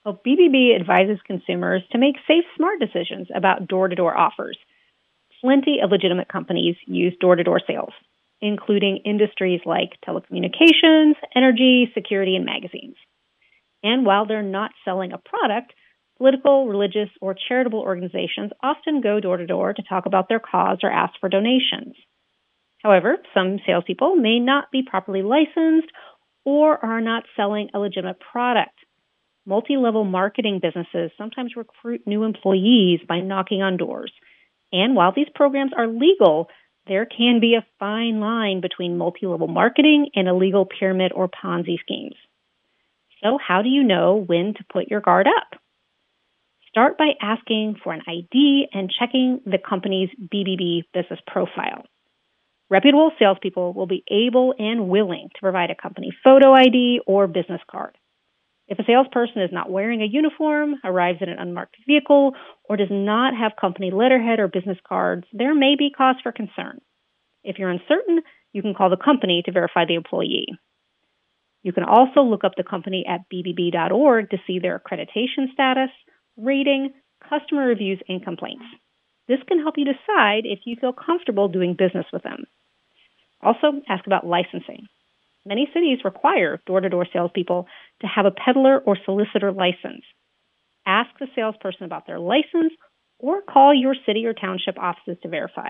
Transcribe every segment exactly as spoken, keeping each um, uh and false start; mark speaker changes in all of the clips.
Speaker 1: Well, B B B advises consumers to make safe, smart decisions about door to door offers. Plenty of legitimate companies use door to door sales, including industries like telecommunications, energy, security, and magazines. And while they're not selling a product, political, religious, or charitable organizations often go door to door to talk about their cause or ask for donations. However, some salespeople may not be properly licensed or are not selling a legitimate product. Multi-level marketing businesses sometimes recruit new employees by knocking on doors. And while these programs are legal, there can be a fine line between multi-level marketing and illegal pyramid or Ponzi schemes. So how do you know when to put your guard up? Start by asking for an I D and checking the company's B B B business profile. Reputable salespeople will be able and willing to provide a company photo I D or business card. If a salesperson is not wearing a uniform, arrives in an unmarked vehicle, or does not have company letterhead or business cards, there may be cause for concern. If you're uncertain, you can call the company to verify the employee. You can also look up the company at b b b dot org to see their accreditation status, rating, customer reviews, and complaints. This can help you decide if you feel comfortable doing business with them. Also, ask about licensing. Many cities require door-to-door salespeople to have a peddler or solicitor license. Ask the salesperson about their license or call your city or township offices to verify.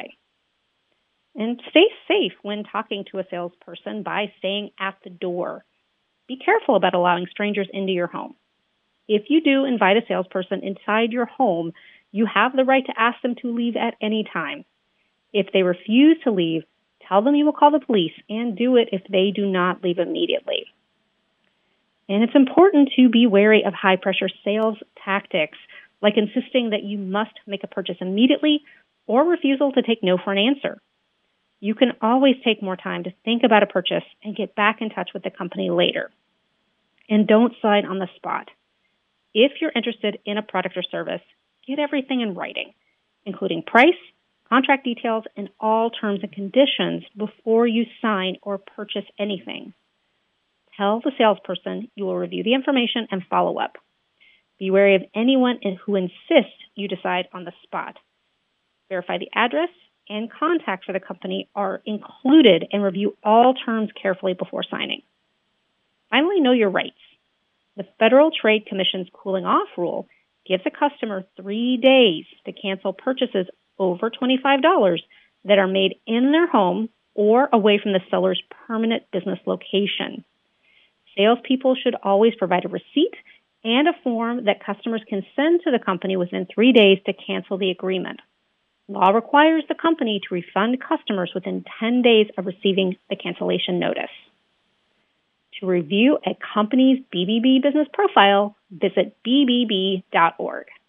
Speaker 1: And stay safe when talking to a salesperson by staying at the door. Be careful about allowing strangers into your home. If you do invite a salesperson inside your home, you have the right to ask them to leave at any time. If they refuse to leave, tell them you will call the police and do it if they do not leave immediately. And it's important to be wary of high-pressure sales tactics, like insisting that you must make a purchase immediately or refusal to take no for an answer. You can always take more time to think about a purchase and get back in touch with the company later. And don't sign on the spot. If you're interested in a product or service, get everything in writing, including price, contract details, and all terms and conditions before you sign or purchase anything. Tell the salesperson you will review the information and follow up. Be wary of anyone who insists you decide on the spot. Verify the address and contact for the company are included and review all terms carefully before signing. Finally, know your rights. The Federal Trade Commission's cooling off rule gives a customer three days to cancel purchases over twenty-five dollars that are made in their home or away from the seller's permanent business location. Salespeople should always provide a receipt and a form that customers can send to the company within three days to cancel the agreement. Law requires the company to refund customers within ten days of receiving the cancellation notice. To review a company's B B B business profile, visit b b b dot org.